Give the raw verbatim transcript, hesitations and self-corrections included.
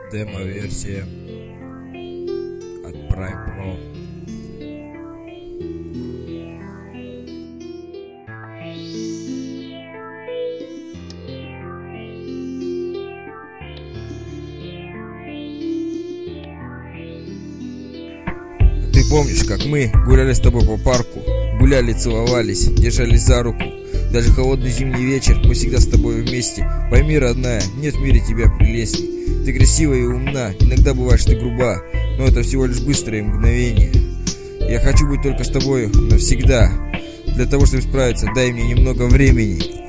Демо-версия от Prime Pro. Ты помнишь, как мы гуляли с тобой по парку, гуляли, целовались, держались за руку. Даже холодный зимний вечер, мы всегда с тобой вместе. Пойми, родная, нет в мире тебя прелестней. Ты красивая и умна, иногда бываешь ты груба, но это всего лишь быстрое мгновение. Я хочу быть только с тобой навсегда. Для того, чтобы справиться, дай мне немного времени.